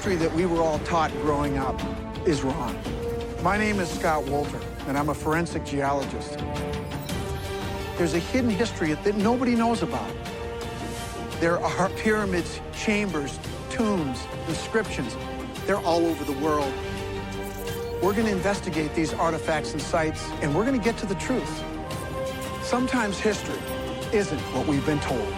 history that we were all taught growing up is wrong. My name is Scott Wolter, and I'm a forensic geologist. There's a hidden history that nobody knows about. There are pyramids, chambers, tombs, inscriptions. They're all over the world. We're going to investigate these artifacts and sites, and we're going to get to the truth. Sometimes history isn't what we've been told.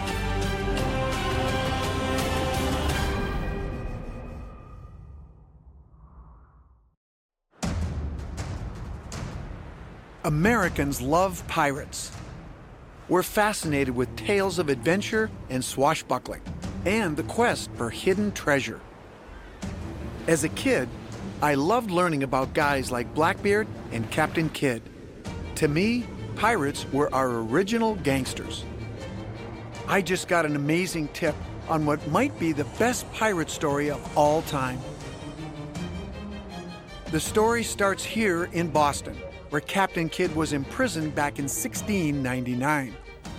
Americans love pirates. We're fascinated with tales of adventure and swashbuckling, and the quest for hidden treasure. As a kid, I loved learning about guys like Blackbeard and Captain Kidd. To me, pirates were our original gangsters. I just got an amazing tip on what might be the best pirate story of all time. The story starts here in Boston, where Captain Kidd was imprisoned back in 1699.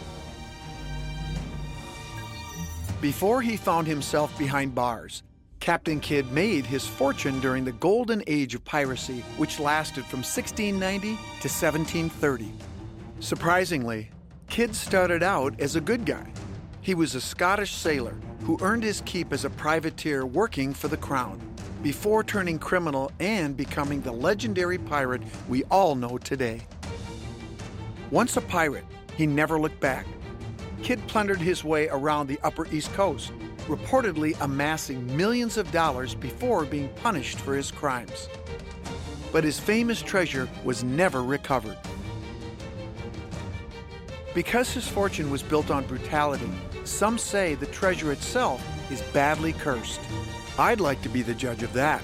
Before he found himself behind bars, Captain Kidd made his fortune during the golden age of piracy, which lasted from 1690 to 1730. Surprisingly, Kidd started out as a good guy. He was a Scottish sailor who earned his keep as a privateer working for the Crown, before turning criminal and becoming the legendary pirate we all know today. Once a pirate, he never looked back. Kidd plundered his way around the Upper East Coast, reportedly amassing millions of dollars before being punished for his crimes. But his famous treasure was never recovered. Because his fortune was built on brutality, some say the treasure itself is badly cursed. I'd like to be the judge of that.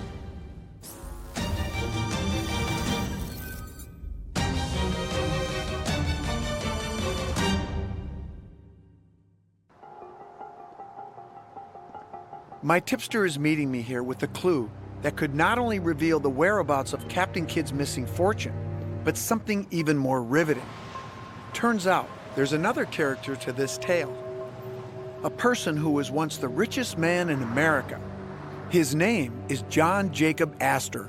My tipster is meeting me here with a clue that could not only reveal the whereabouts of Captain Kidd's missing fortune, but something even more riveting. Turns out there's another character to this tale. A person who was once the richest man in America. His name is John Jacob Astor.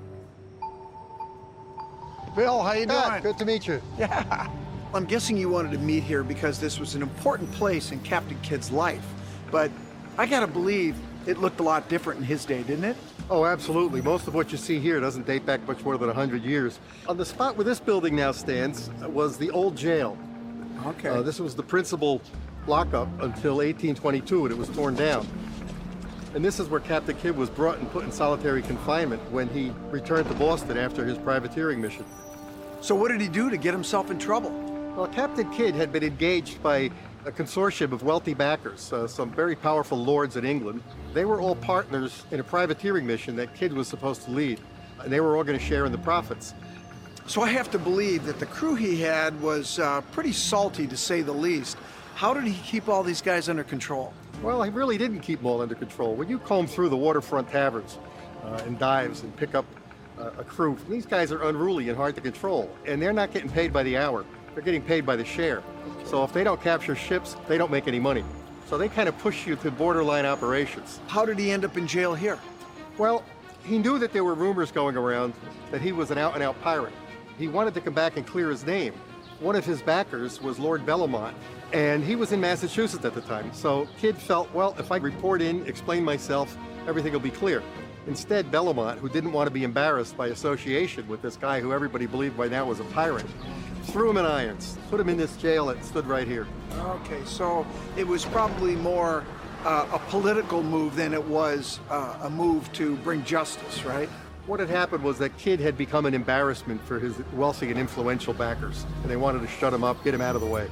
Bill, how you doing? Good to meet you. Yeah. I'm guessing you wanted to meet here because this was an important place in Captain Kidd's life. But I gotta believe it looked a lot different in his day, didn't it? Oh, absolutely. Most of what you see here doesn't date back much more than 100 years. On the spot where this building now stands was the old jail. Okay. This was the principal lockup until 1822 when it was torn down. And this is where Captain Kidd was brought and put in solitary confinement when he returned to Boston after his privateering mission. So what did he do to get himself in trouble? Well, Captain Kidd had been engaged by a consortium of wealthy backers, some very powerful lords in England. They were all partners in a privateering mission that Kidd was supposed to lead, and they were all going to share in the profits. So I have to believe that the crew he had was pretty salty, to say the least. How did he keep all these guys under control? Well, he really didn't keep them all under control. When you comb through the waterfront taverns and dives and pick up a crew, these guys are unruly and hard to control, and they're not getting paid by the hour. They're getting paid by the share. So if they don't capture ships, they don't make any money. So they kind of push you to borderline operations. How did he end up in jail here? Well, he knew that there were rumors going around that he was an out-and-out pirate. He wanted to come back and clear his name. One of his backers was Lord Bellomont, and he was in Massachusetts at the time. So Kidd felt, well, if I report in, explain myself, everything will be clear. Instead, Bellomont, who didn't want to be embarrassed by association with this guy who everybody believed by now was a pirate, threw him in irons, put him in this jail that stood right here. Okay, so it was probably more a political move than it was a move to bring justice, right? What had happened was that Kidd had become an embarrassment for his wealthy and influential backers, and they wanted to shut him up, get him out of the way.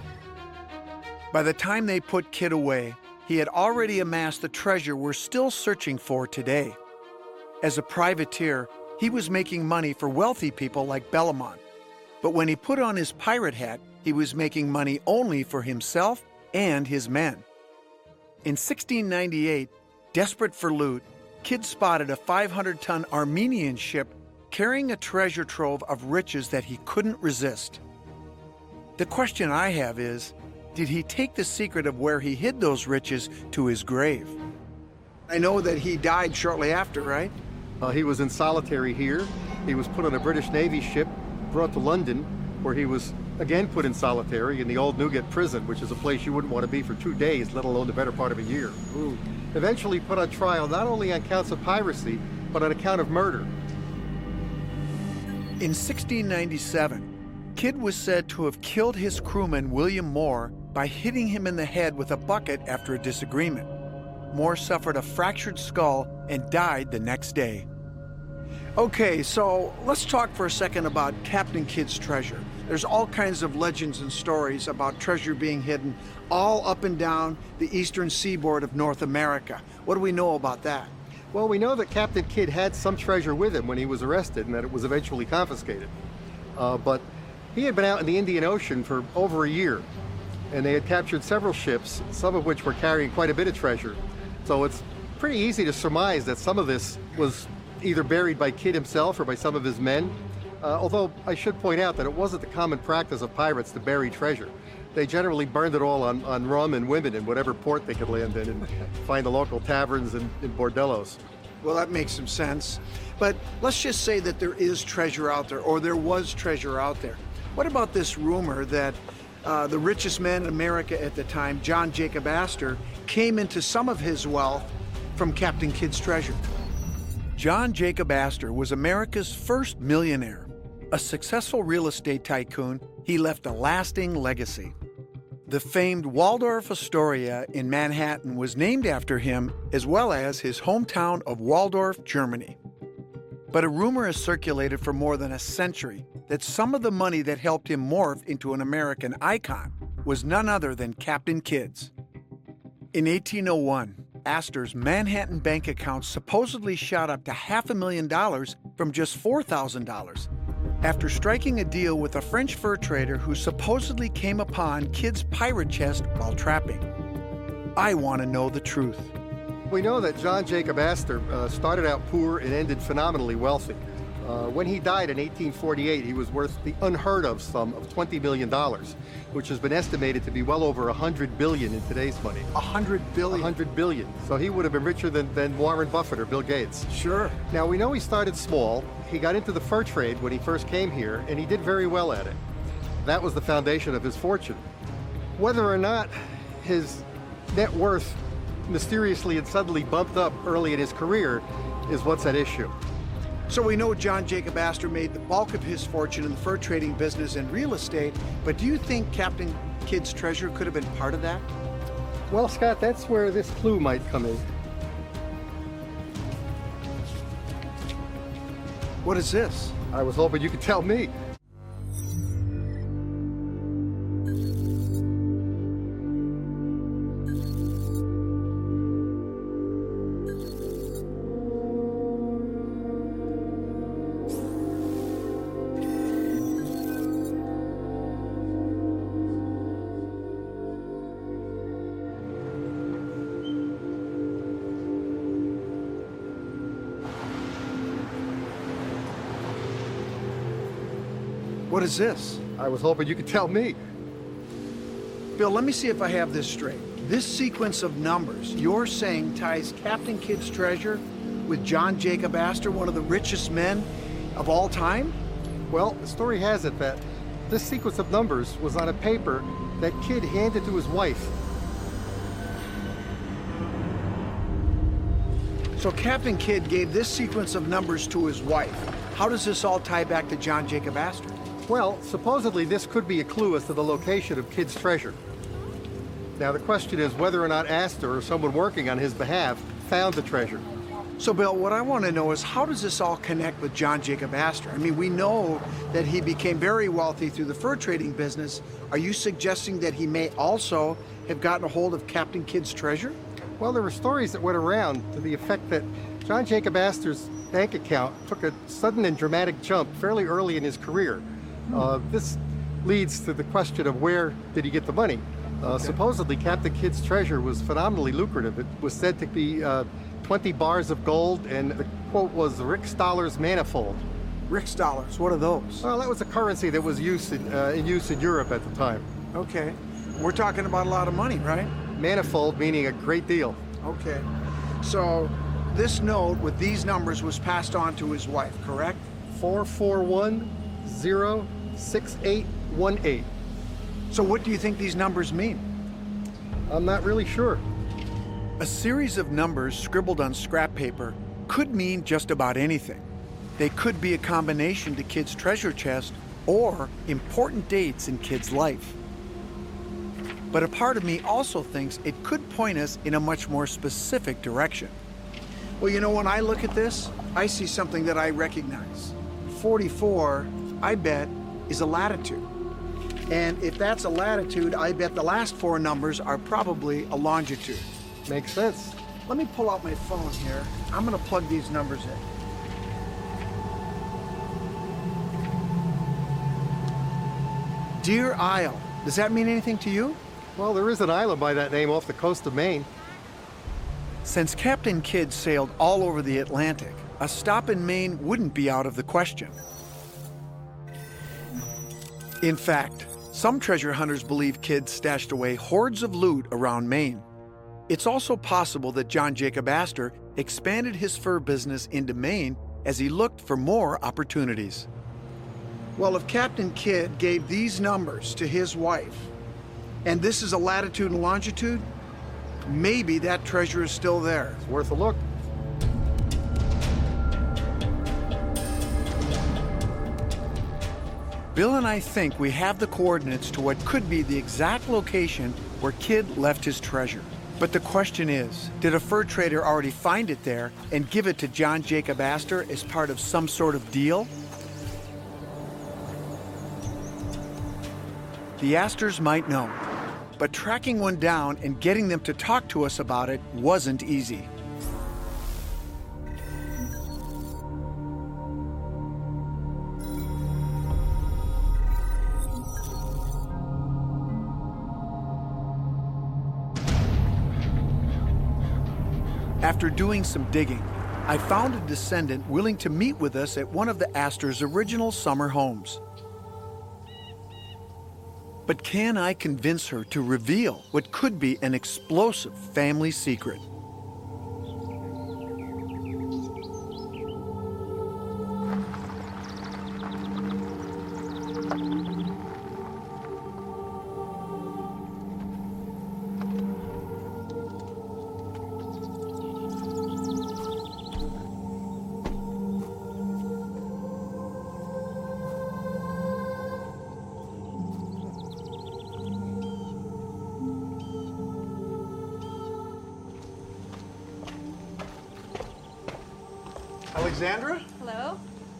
By the time they put Kidd away, he had already amassed the treasure we're still searching for today. As a privateer, he was making money for wealthy people like Bellomont. But when he put on his pirate hat, he was making money only for himself and his men. In 1698, desperate for loot, Kidd spotted a 500-ton Armenian ship carrying a treasure trove of riches that he couldn't resist. The question I have is, did he take the secret of where he hid those riches to his grave? I know that he died shortly after, right? He was in solitary here. He was put on a British Navy ship, brought to London, where he was again put in solitary in the Old Newgate prison, which is a place you wouldn't want to be for 2 days, let alone the better part of a year. Ooh. Eventually put on trial not only on counts of piracy, but on account of murder. In 1697, Kidd was said to have killed his crewman William Moore by hitting him in the head with a bucket after a disagreement. Moore suffered a fractured skull and died the next day. Okay, so let's talk for a second about Captain Kidd's treasure. There's all kinds of legends and stories about treasure being hidden all up and down the eastern seaboard of North America. What do we know about that? Well, we know that Captain Kidd had some treasure with him when he was arrested and that it was eventually confiscated. But he had been out in the Indian Ocean for over a year, and they had captured several ships, some of which were carrying quite a bit of treasure. So it's pretty easy to surmise that some of this was either buried by Kidd himself or by some of his men. Although I should point out that it wasn't the common practice of pirates to bury treasure. They generally burned it all on rum and women in whatever port they could land in and find the local taverns and bordellos. Well, that makes some sense. But let's just say that there is treasure out there, or there was treasure out there. What about this rumor that the richest man in America at the time, John Jacob Astor, came into some of his wealth from Captain Kidd's treasure? John Jacob Astor was America's first millionaire. A successful real estate tycoon, he left a lasting legacy. The famed Waldorf Astoria in Manhattan was named after him, as well as his hometown of Waldorf, Germany. But a rumor has circulated for more than a century that some of the money that helped him morph into an American icon was none other than Captain Kidd's. In 1801, Astor's Manhattan bank account supposedly shot up to $500,000 from just $4,000 after striking a deal with a French fur trader who supposedly came upon Kidd's pirate chest while trapping. I want to know the truth. We know that John Jacob Astor started out poor and ended phenomenally wealthy. When he died in 1848, he was worth the unheard of sum of $20 million, which has been estimated to be well over $100 billion in today's money. $100 billion? $100 billion. So he would have been richer than Warren Buffett or Bill Gates. Sure. Now, we know he started small. He got into the fur trade when he first came here, and he did very well at it. That was the foundation of his fortune. Whether or not his net worth mysteriously and suddenly bumped up early in his career is what's at issue. So we know John Jacob Astor made the bulk of his fortune in the fur trading business and real estate, but do you think Captain Kidd's treasure could have been part of that? Well, Scott, that's where this clue might come in. What is this? I was hoping you could tell me. What is this? I was hoping you could tell me. Bill, let me see if I have this straight. This sequence of numbers you're saying ties Captain Kidd's treasure with John Jacob Astor, one of the richest men of all time? Well, the story has it that this sequence of numbers was on a paper that Kidd handed to his wife. So Captain Kidd gave this sequence of numbers to his wife. How does this all tie back to John Jacob Astor? Well, supposedly this could be a clue as to the location of Kidd's treasure. Now, the question is whether or not Astor or someone working on his behalf found the treasure. So, Bill, what I want to know is how does this all connect with John Jacob Astor? I mean, we know that he became very wealthy through the fur trading business. Are you suggesting that he may also have gotten a hold of Captain Kidd's treasure? Well, there were stories that went around to the effect that John Jacob Astor's bank account took a sudden and dramatic jump fairly early in his career. This leads to the question of where did he get the money? Supposedly, Captain Kidd's treasure was phenomenally lucrative. It was said to be 20 bars of gold, and the quote was Riksdaler's manifold. Riksdalers, what are those? Well, that was a currency that was in use in Europe at the time. Okay. We're talking about a lot of money, right? Manifold meaning a great deal. Okay. So this note with these numbers was passed on to his wife, correct? 441-06818. So what do you think these numbers mean? I'm not really sure. A series of numbers scribbled on scrap paper could mean just about anything. They could be a combination to Kid's treasure chest or important dates in Kid's life. But a part of me also thinks it could point us in a much more specific direction. Well, you know, when I look at this, I see something that I recognize. 44, I bet, is a latitude. And if that's a latitude, I bet the last four numbers are probably a longitude. Makes sense. Let me pull out my phone here. I'm gonna plug these numbers in. Deer Isle, does that mean anything to you? Well, there is an island by that name off the coast of Maine. Since Captain Kidd sailed all over the Atlantic, a stop in Maine wouldn't be out of the question. In fact, some treasure hunters believe Kidd stashed away hordes of loot around Maine. It's also possible that John Jacob Astor expanded his fur business into Maine as he looked for more opportunities. Well, if Captain Kidd gave these numbers to his wife, and this is a latitude and longitude, maybe that treasure is still there. It's worth a look. Bill and I think we have the coordinates to what could be the exact location where Kidd left his treasure. But the question is, did a fur trader already find it there and give it to John Jacob Astor as part of some sort of deal? The Astors might know, but tracking one down and getting them to talk to us about it wasn't easy. After doing some digging, I found a descendant willing to meet with us at one of the Astors' original summer homes. But can I convince her to reveal what could be an explosive family secret? Alexandra? Hello.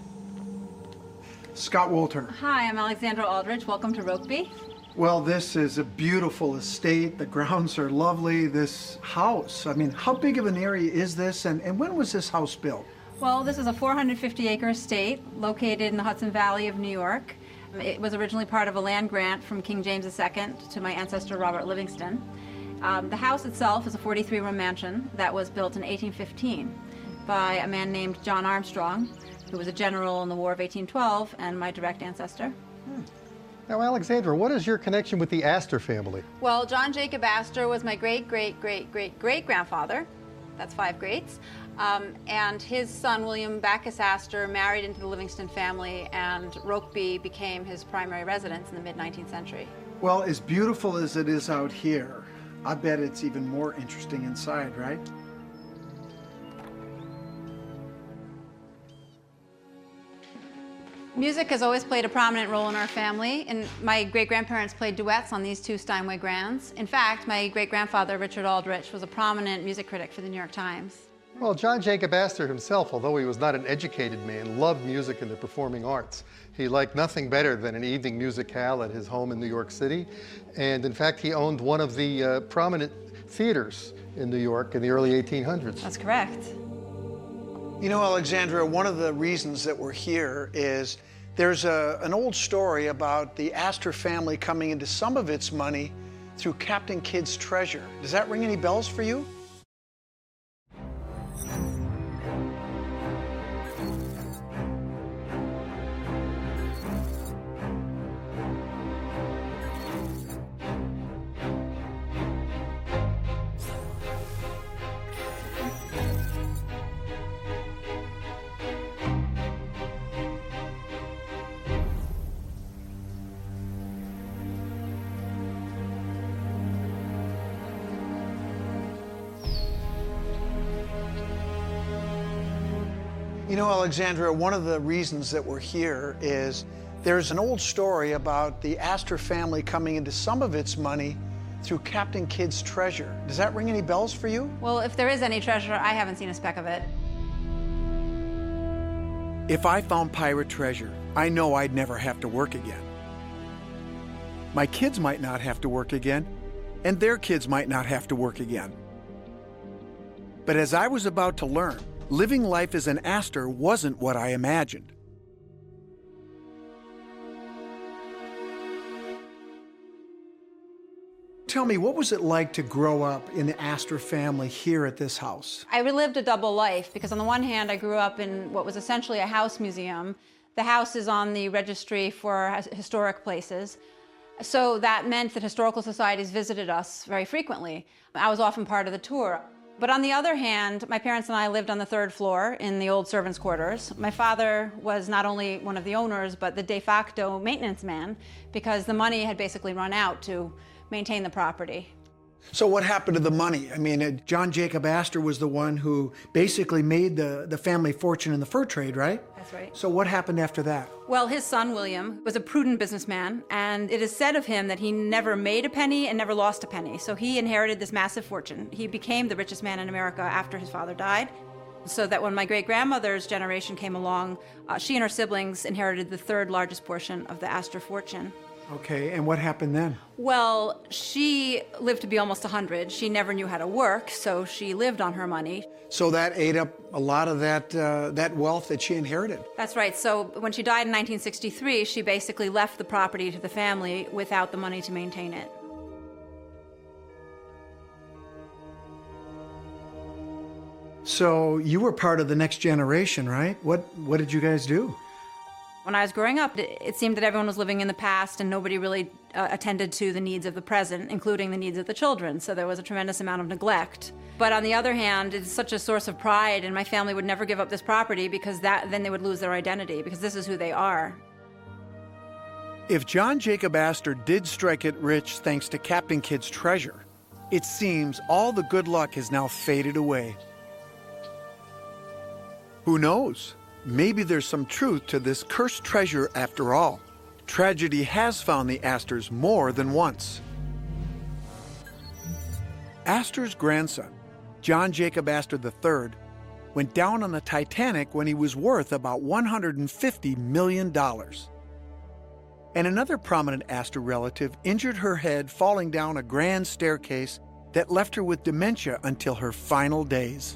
Scott Wolter. Hi, I'm Alexandra Aldrich. Welcome to Rokeby. Well, this is a beautiful estate. The grounds are lovely. This house, I mean, how big of an area is this, and when was this house built? Well, this is a 450-acre estate located in the Hudson Valley of New York. It was originally part of a land grant from King James II to my ancestor Robert Livingston. The house itself is a 43-room mansion that was built in 1815 by a man named John Armstrong, who was a general in the War of 1812 and my direct ancestor. Now, Alexandra, what is your connection with the Astor family? Well, John Jacob Astor was my great-great-great-great-great-grandfather. That's 5 greats. And his son, William Backus Astor, married into the Livingston family, and Rokeby became his primary residence in the mid-19th century. Well, as beautiful as it is out here, I bet it's even more interesting inside, right? Music has always played a prominent role in our family, and my great-grandparents played duets on these 2 Steinway grands. In fact, my great-grandfather, Richard Aldrich, was a prominent music critic for the New York Times. Well, John Jacob Astor himself, although he was not an educated man, loved music and the performing arts. He liked nothing better than an evening musicale at his home in New York City. And in fact, he owned one of the prominent theaters in New York in the early 1800s. That's correct. You know, Alexandra, one of the reasons that we're here is there's an old story about the Astor family coming into some of its money through Captain Kidd's treasure. Does that ring any bells for you? You know, Alexandra, one of the reasons that we're here is there's an old story about the Astor family coming into some of its money through Captain Kidd's treasure. Does that ring any bells for you? Well, if there is any treasure, I haven't seen a speck of it. If I found pirate treasure, I know I'd never have to work again. My kids might not have to work again, and their kids might not have to work again. But as I was about to learn, living life as an Astor wasn't what I imagined. Tell me, what was it like to grow up in the Astor family here at this house? I lived a double life because on the one hand, I grew up in what was essentially a house museum. The house is on the registry for historic places. So that meant that historical societies visited us very frequently. I was often part of the tour. But on the other hand, my parents and I lived on the third floor in the old servants' quarters. My father was not only one of the owners, but the de facto maintenance man because the money had basically run out to maintain the property. So what happened to the money? I mean, John Jacob Astor was the one who basically made the family fortune in the fur trade, right? That's right. So what happened after that? Well, his son, William, was a prudent businessman, and it is said of him that he never made a penny and never lost a penny. So he inherited this massive fortune. He became the richest man in America after his father died. So that when my great-grandmother's generation came along, she and her siblings inherited the third largest portion of the Astor fortune. Okay, and what happened then? Well, she lived to be almost 100. She never knew how to work, so she lived on her money. So that ate up a lot of that wealth that she inherited. That's right. So when she died in 1963, she basically left the property to the family without the money to maintain it. So you were part of the next generation, right? What did you guys do? When I was growing up, it seemed that everyone was living in the past and nobody really attended to the needs of the present, including the needs of the children. So there was a tremendous amount of neglect. But on the other hand, it's such a source of pride, and my family would never give up this property because then they would lose their identity, because this is who they are. If John Jacob Astor did strike it rich thanks to Captain Kidd's treasure, it seems all the good luck has now faded away. Who knows? Maybe there's some truth to this cursed treasure after all. Tragedy has found the Astors more than once. Astor's grandson, John Jacob Astor III, went down on the Titanic when he was worth about $150 million. And another prominent Astor relative injured her head falling down a grand staircase that left her with dementia until her final days.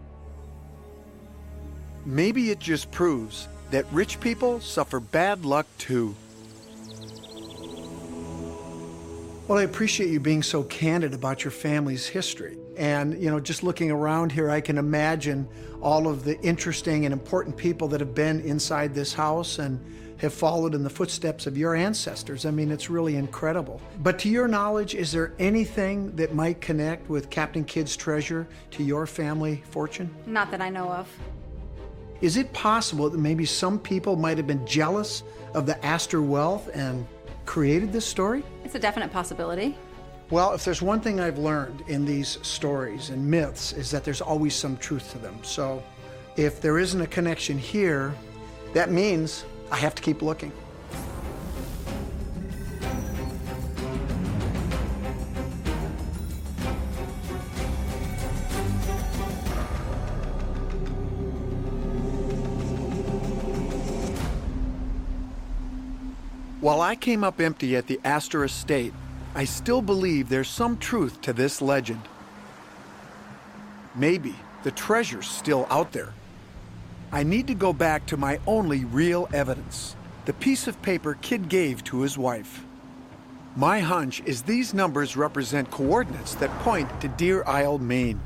Maybe it just proves that rich people suffer bad luck too. Well, I appreciate you being so candid about your family's history. And, you know, just looking around here, I can imagine all of the interesting and important people that have been inside this house and have followed in the footsteps of your ancestors. I mean, it's really incredible. But to your knowledge, is there anything that might connect with Captain Kidd's treasure to your family fortune? Not that I know of. Is it possible that maybe some people might have been jealous of the Astor wealth and created this story? It's a definite possibility. Well, if there's one thing I've learned in these stories and myths is that there's always some truth to them. So if there isn't a connection here, that means I have to keep looking. While I came up empty at the Astor estate, I still believe there's some truth to this legend. Maybe the treasure's still out there. I need to go back to my only real evidence, the piece of paper Kidd gave to his wife. My hunch is these numbers represent coordinates that point to Deer Isle, Maine.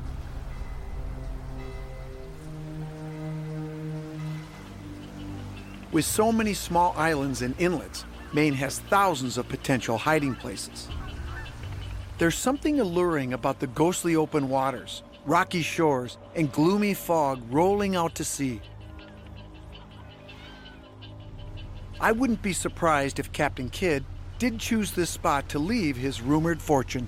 With so many small islands and inlets, Maine has thousands of potential hiding places. There's something alluring about the ghostly open waters, rocky shores, and gloomy fog rolling out to sea. I wouldn't be surprised if Captain Kidd did choose this spot to leave his rumored fortune.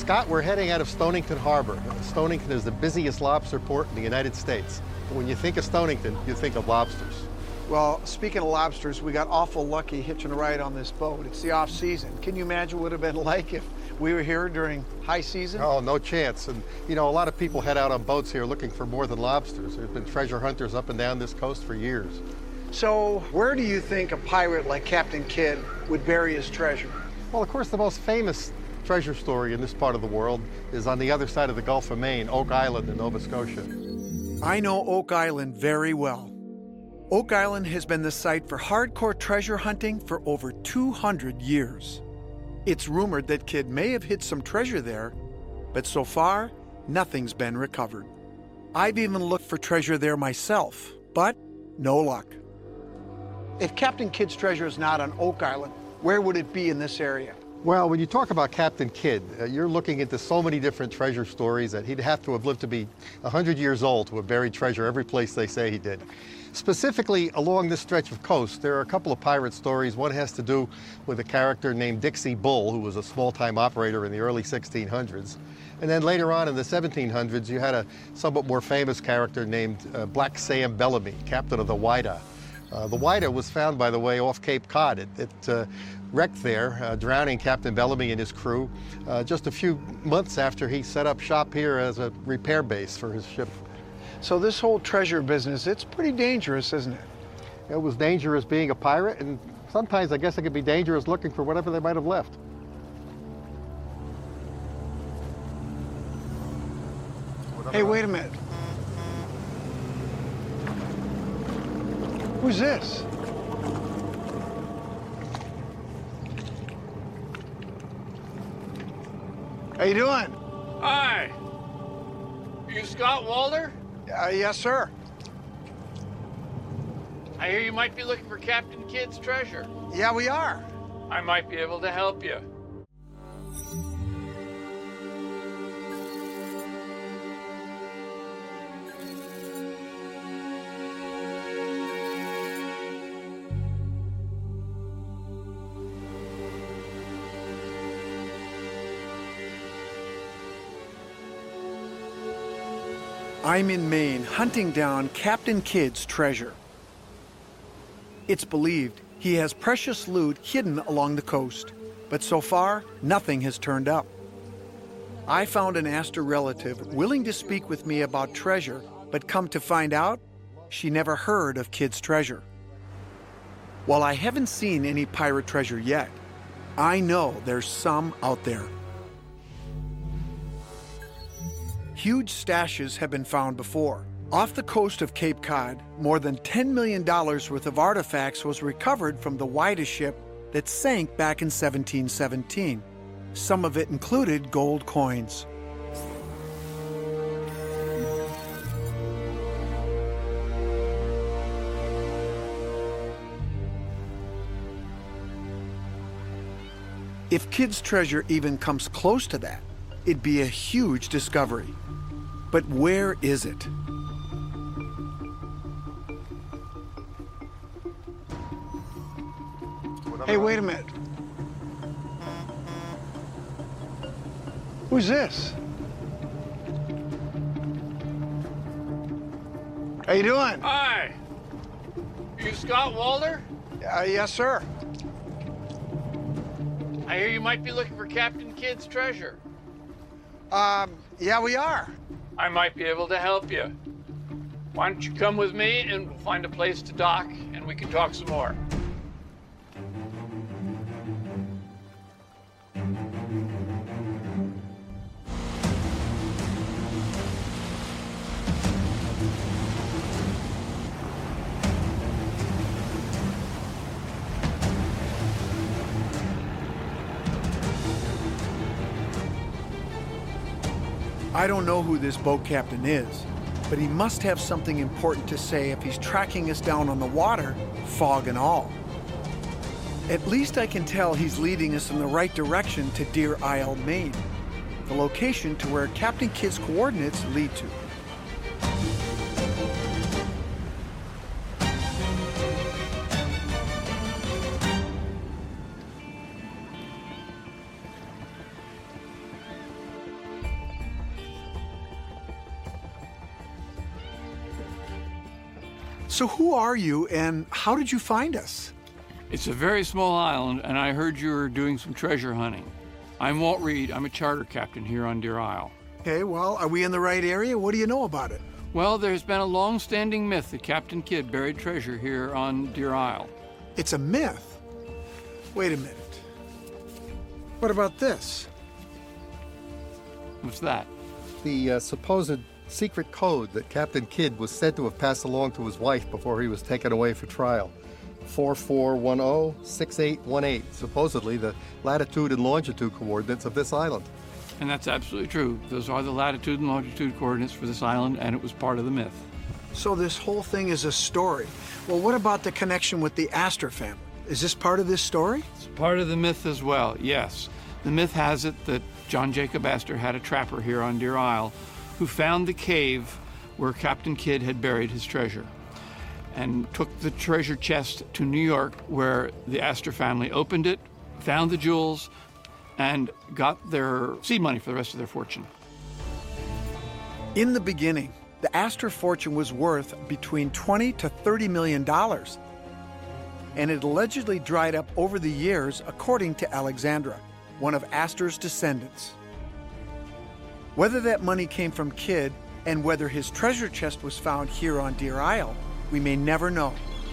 Scott, we're heading out of Stonington Harbor. Stonington is the busiest lobster port in the United States. When you think of Stonington, you think of lobsters. Well, speaking of lobsters, we got awful lucky hitching a ride on this boat. It's the off season. Can you imagine what it would have been like if we were here during high season? Oh, no chance. And, you know, a lot of people head out on boats here looking for more than lobsters. There's been treasure hunters up and down this coast for years. So, where do you think a pirate like Captain Kidd would bury his treasure? Well, of course, the most famous treasure story in this part of the world is on the other side of the Gulf of Maine, Oak Island in Nova Scotia. I know Oak Island very well. Oak Island has been the site for hardcore treasure hunting for over 200 years. It's rumored that Kidd may have hid some treasure there, but so far, nothing's been recovered. I've even looked for treasure there myself, but no luck. If Captain Kidd's treasure is not on Oak Island, where would it be in this area? Well, when you talk about Captain Kidd, you're looking into so many different treasure stories that he'd have to have lived to be 100 years old to have buried treasure every place they say he did. Specifically, along this stretch of coast, there are a couple of pirate stories. One has to do with a character named Dixie Bull, who was a small-time operator in the early 1600s. And then later on in the 1700s, you had a somewhat more famous character named Black Sam Bellamy, captain of the Whydah. The Whydah was found, by the way, off Cape Cod. It wrecked there, drowning Captain Bellamy and his crew just a few months after he set up shop here as a repair base for his ship. So this whole treasure business, it's pretty dangerous, isn't it? It was dangerous being a pirate, and sometimes I guess it could be dangerous looking for whatever they might have left. Hey, wait a minute. Who's this? How you doing? Hi. You Scott Walter? Yes, sir. I hear you might be looking for Captain Kidd's treasure. Yeah, we are. I might be able to help you. I'm in Maine hunting down Captain Kidd's treasure. It's believed he has precious loot hidden along the coast, but so far, nothing has turned up. I found and asked a relative willing to speak with me about treasure, but come to find out, she never heard of Kidd's treasure. While I haven't seen any pirate treasure yet, I know there's some out there. Huge stashes have been found before. Off the coast of Cape Cod, more than $10 million worth of artifacts was recovered from the Whydah ship that sank back in 1717. Some of it included gold coins. If Kidd's treasure even comes close to that, it'd be a huge discovery. But where is it? Hey, wait a minute. Who's this? How you doing? Hi. You Scott Walter? Yes, sir. I hear you might be looking for Captain Kidd's treasure. Yeah, we are. I might be able to help you. Why don't you come with me and we'll find a place to dock and we can talk some more. I don't know who this boat captain is, but he must have something important to say if he's tracking us down on the water, fog and all. At least I can tell he's leading us in the right direction to Deer Isle, Maine, the location to where Captain Kidd's coordinates lead to. So who are you and how did you find us? It's a very small island, and I heard you were doing some treasure hunting. I'm Walt Reed. I'm a charter captain here on Deer Isle. Okay, well, are we in the right area? What do you know about it? Well, there's been a long-standing myth that Captain Kidd buried treasure here on Deer Isle. It's a myth? Wait a minute. What about this? What's that? The supposed secret code that Captain Kidd was said to have passed along to his wife before he was taken away for trial. 4410-6818, supposedly the latitude and longitude coordinates of this island. And that's absolutely true. Those are the latitude and longitude coordinates for this island, and it was part of the myth. So this whole thing is a story. Well, what about the connection with the Astor family? Is this part of this story? It's part of the myth as well, yes. The myth has it that John Jacob Astor had a trapper here on Deer Isle who found the cave where Captain Kidd had buried his treasure and took the treasure chest to New York, where the Astor family opened it, found the jewels, and got their seed money for the rest of their fortune. In the beginning, the Astor fortune was worth between $20 to $30 million, and it allegedly dried up over the years, according to Alexandra, one of Astor's descendants. Whether that money came from Kidd and whether his treasure chest was found here on Deer Isle, we may never know.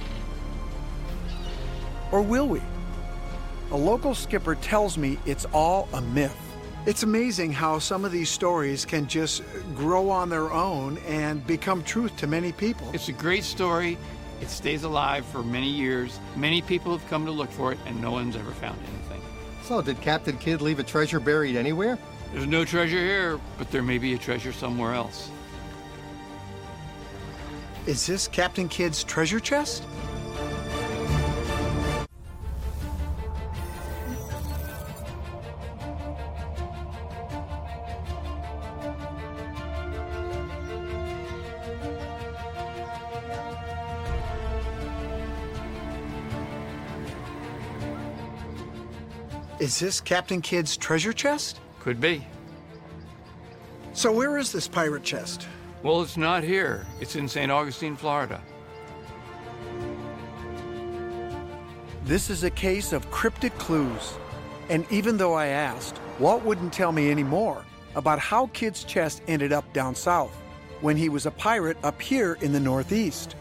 Or will we? A local skipper tells me it's all a myth. It's amazing how some of these stories can just grow on their own and become truth to many people. It's a great story. It stays alive for many years. Many people have come to look for it, and no one's ever found anything. So did Captain Kidd leave a treasure buried anywhere? There's no treasure here, but there may be a treasure somewhere else. Is this Captain Kidd's treasure chest? Is this Captain Kidd's treasure chest? Could be. So where is this pirate chest? Well, it's not here. It's in St. Augustine, Florida. This is a case of cryptic clues. And even though I asked, Walt wouldn't tell me any more about how Kidd's chest ended up down south when he was a pirate up here in the Northeast.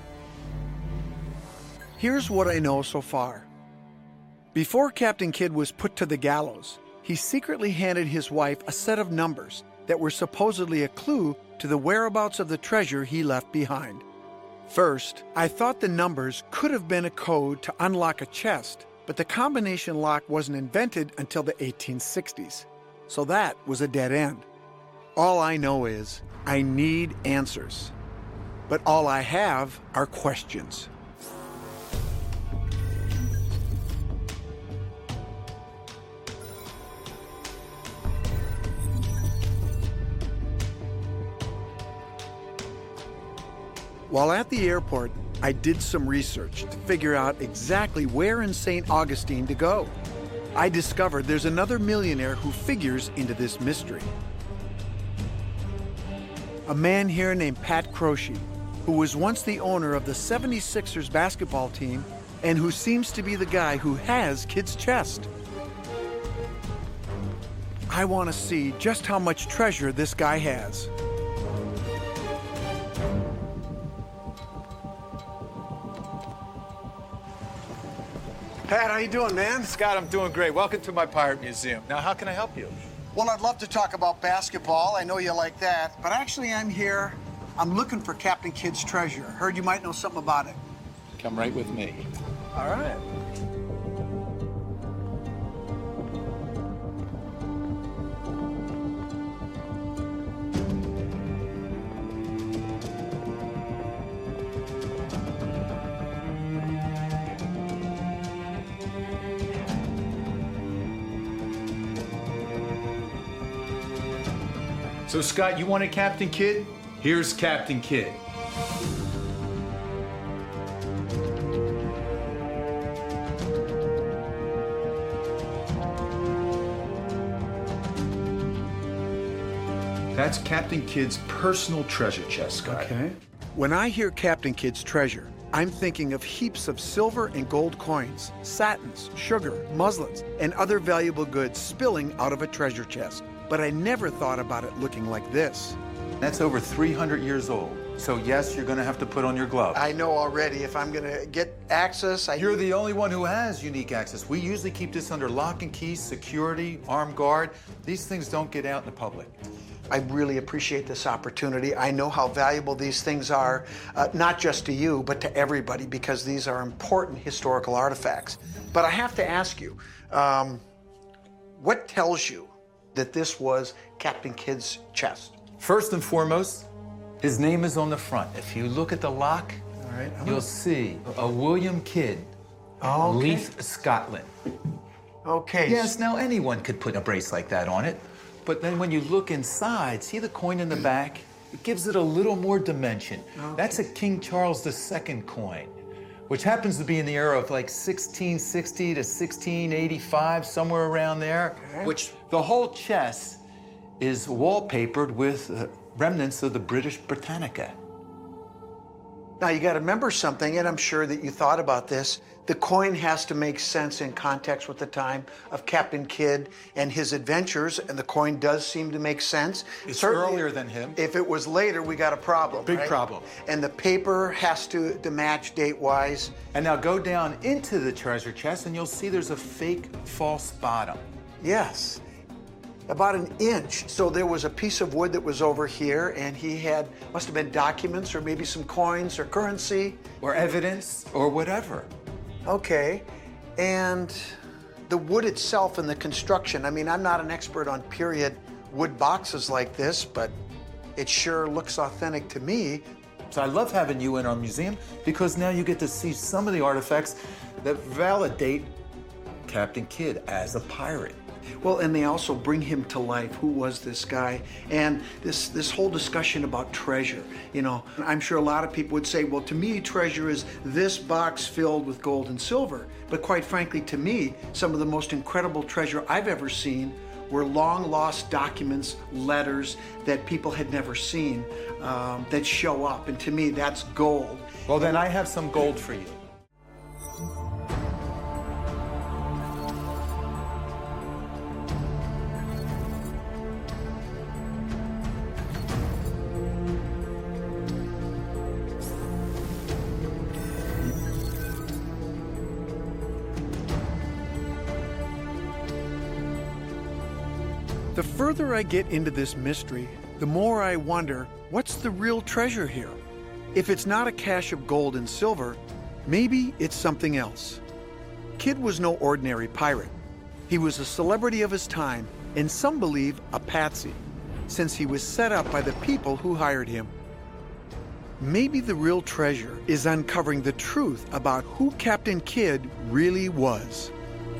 Here's what I know so far. Before Captain Kidd was put to the gallows, he secretly handed his wife a set of numbers that were supposedly a clue to the whereabouts of the treasure he left behind. First, I thought the numbers could have been a code to unlock a chest, but the combination lock wasn't invented until the 1860s, so that was a dead end. All I know is I need answers, but all I have are questions. While at the airport, I did some research to figure out exactly where in St. Augustine to go. I discovered there's another millionaire who figures into this mystery. A man here named Pat Croce, who was once the owner of the 76ers basketball team and who seems to be the guy who has Kidd's chest. I want to see just how much treasure this guy has. Pat, how you doing, man? Scott, I'm doing great. Welcome to my pirate museum. Now, how can I help you? Well, I'd love to talk about basketball. I know you like that. But actually, I'm here. I'm looking for Captain Kidd's treasure. Heard you might know something about it. Come right with me. All right. So, Scott, you wanted Captain Kidd? Here's Captain Kidd. That's Captain Kidd's personal treasure chest, Scott. Okay. When I hear Captain Kidd's treasure, I'm thinking of heaps of silver and gold coins, satins, sugar, muslins, and other valuable goods spilling out of a treasure chest. But I never thought about it looking like this. That's over 300 years old. So yes, you're gonna have to put on your gloves. I know already if I'm gonna get access, You're the only one who has unique access. We usually keep this under lock and key, security, armed guard. These things don't get out in the public. I really appreciate this opportunity. I know how valuable these things are, not just to you, but to everybody, because these are important historical artifacts. But I have to ask you, what tells you that this was Captain Kidd's chest? First and foremost, his name is on the front. If you look at the lock, All right, you'll see a William Kidd, Okay. Leith, Scotland. Okay. Yes, now anyone could put a brace like that on it, but then when you look inside, see the coin in the back? It gives it a little more dimension. Okay. That's a King Charles II coin, which happens to be in the era of like 1660 to 1685, somewhere around there, Okay. which the whole chest is wallpapered with remnants of the British Britannica. Now you got to remember something, and I'm sure that you thought about this. The coin has to make sense in context with the time of Captain Kidd and his adventures, and the coin does seem to make sense. It's Certainly, earlier than him. If it was later, we got a problem. Big right? problem. And the paper has to match date-wise. And now go down into the treasure chest and you'll see there's a fake false bottom. Yes, about an inch. So there was a piece of wood that was over here, and he had, must have been documents or maybe some coins or currency. Or evidence, or whatever. Okay, and the wood itself and the construction. I mean, I'm not an expert on period wood boxes like this, but it sure looks authentic to me. So I love having you in our museum because now you get to see some of the artifacts that validate Captain Kidd as a pirate. Well, and they also bring him to life. Who was this guy? And this whole discussion about treasure. You know, I'm sure a lot of people would say, well, to me, treasure is this box filled with gold and silver. But quite frankly, to me, some of the most incredible treasure I've ever seen were long lost documents, letters that people had never seen that show up. And to me, that's gold. Well, then I have some gold for you. The further I get into this mystery, the more I wonder, what's the real treasure here? If it's not a cache of gold and silver, maybe it's something else. Kidd was no ordinary pirate. He was a celebrity of his time, and some believe a patsy, since he was set up by the people who hired him. Maybe the real treasure is uncovering the truth about who Captain Kidd really was.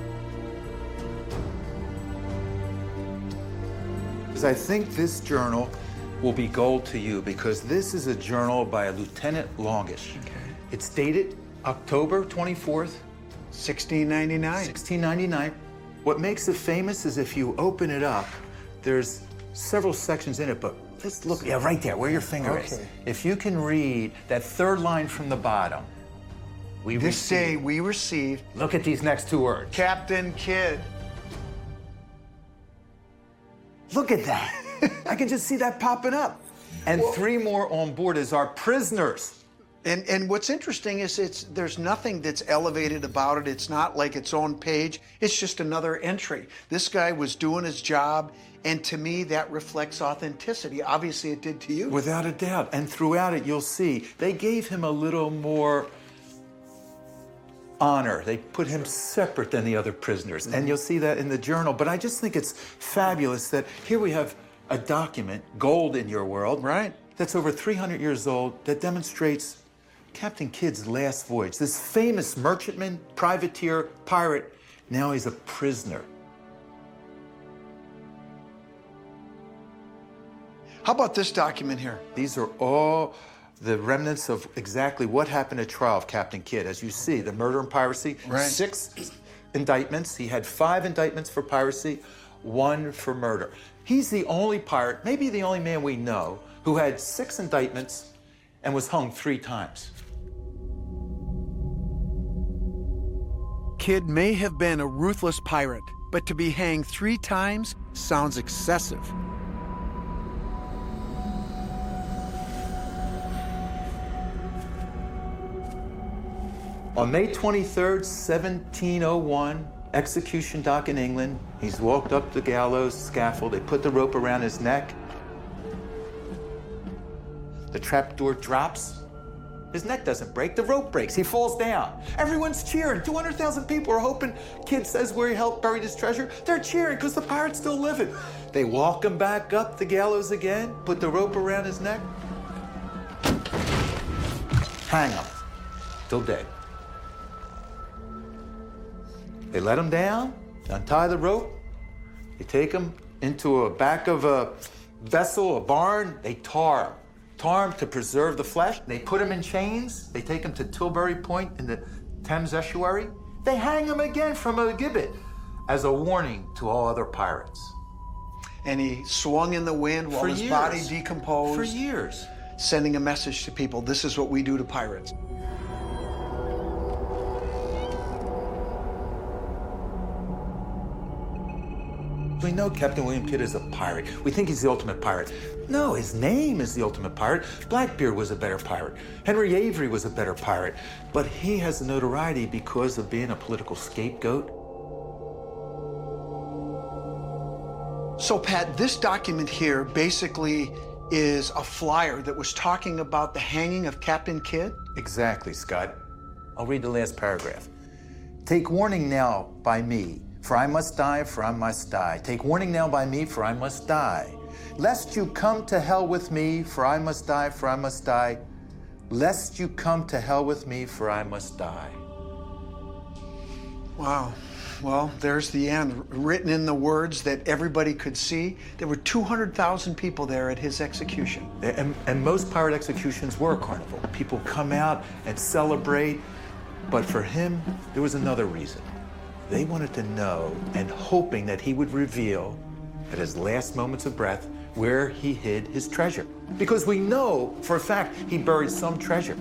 I think this journal will be gold to you because this is a journal by a Lieutenant Longish. Okay. It's dated October 24th, 1699. 1699. What makes it famous is if you open it up, there's several sections in it, but let's look, yeah, right there, where your finger is. Okay. If you can read that third line from the bottom, This day we received Look at these next two words. Captain Kidd. Look at that. I can just see that popping up. And three more on board as our prisoners. And what's interesting is there's nothing that's elevated about it. It's not like its own page. It's just another entry. This guy was doing his job, and to me that reflects authenticity. Obviously it did to you. Without a doubt. And throughout it, you'll see they gave him a little more honor. They put him separate than the other prisoners. And you'll see that in the journal. But I just think it's fabulous that here we have a document, gold in your world, Right. that's over 300 years old, that demonstrates Captain Kidd's last voyage. This famous merchantman, privateer, pirate, now he's a prisoner. How about this document here? These are all the remnants of exactly what happened at trial of Captain Kidd. As you see, the murder and piracy, Right. 6 indictments. He had 5 indictments for piracy, 1 for murder. He's the only pirate, maybe the only man we know, who had 6 indictments and was hung 3 times. Kidd may have been a ruthless pirate, but to be hanged 3 times sounds excessive. On May 23rd, 1701, execution dock in England. He's walked up the gallows scaffold. They put the rope around his neck. The trapdoor drops. His neck doesn't break, the rope breaks. He falls down. Everyone's cheering. 200,000 people are hoping Kidd says where he helped bury his treasure. They're cheering because the pirate's still living. They walk him back up the gallows again, put the rope around his neck, hang him till dead. They let him down, untie the rope. They take him into a back of a vessel, a barn. They tar him to preserve the flesh. They put him in chains. They take him to Tilbury Point in the Thames estuary. They hang him again from a gibbet as a warning to all other pirates. And he swung in the wind while his body decomposed. For years. Sending a message to people, this is what we do to pirates. We know Captain William Kidd is a pirate. We think he's the ultimate pirate. No, his name is the ultimate pirate. Blackbeard was a better pirate. Henry Avery was a better pirate. But he has the notoriety because of being a political scapegoat. So, Pat, this document here basically is a flyer that was talking about the hanging of Captain Kidd? Exactly, Scott. I'll read the last paragraph. Take warning now by me, for I must die, for I must die. Take warning now by me, for I must die. Lest you come to hell with me, for I must die, for I must die. Lest you come to hell with me, for I must die. Wow. Well, there's the end, written in the words that everybody could see. There were 200,000 people there at his execution. And most pirate executions were a carnival. People come out and celebrate. But for him, there was another reason. They wanted to know and hoping that he would reveal at his last moments of breath where he hid his treasure. Because we know for a fact he buried some treasure.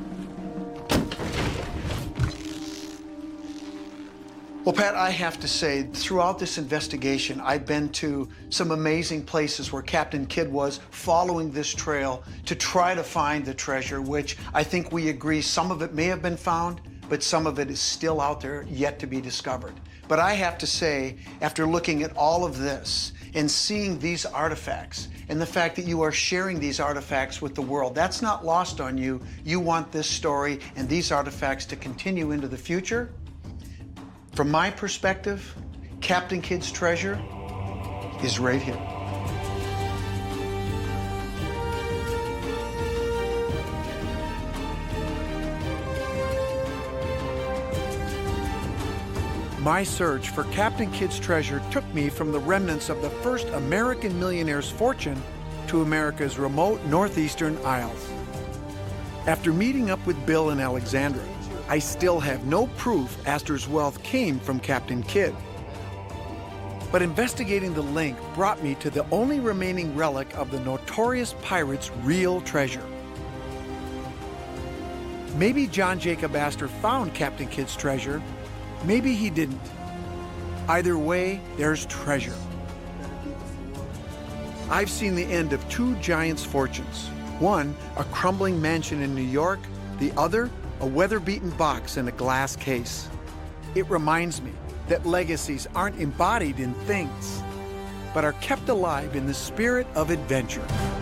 Well, Pat, I have to say, throughout this investigation, I've been to some amazing places where Captain Kidd was following this trail to try to find the treasure, which I think we agree some of it may have been found, but some of it is still out there yet to be discovered. But I have to say, after looking at all of this and seeing these artifacts and the fact that you are sharing these artifacts with the world, that's not lost on you. You want this story and these artifacts to continue into the future. From my perspective, Captain Kidd's treasure is right here. My search for Captain Kidd's treasure took me from the remnants of the first American millionaire's fortune to America's remote northeastern isles. After meeting up with Bill in Alexandria, I still have no proof Astor's wealth came from Captain Kidd. But investigating the link brought me to the only remaining relic of the notorious pirate's real treasure. Maybe John Jacob Astor found Captain Kidd's treasure. Maybe he didn't. Either way, there's treasure. I've seen the end of two giants' fortunes. One, a crumbling mansion in New York. The other, a weather-beaten box in a glass case. It reminds me that legacies aren't embodied in things, but are kept alive in the spirit of adventure.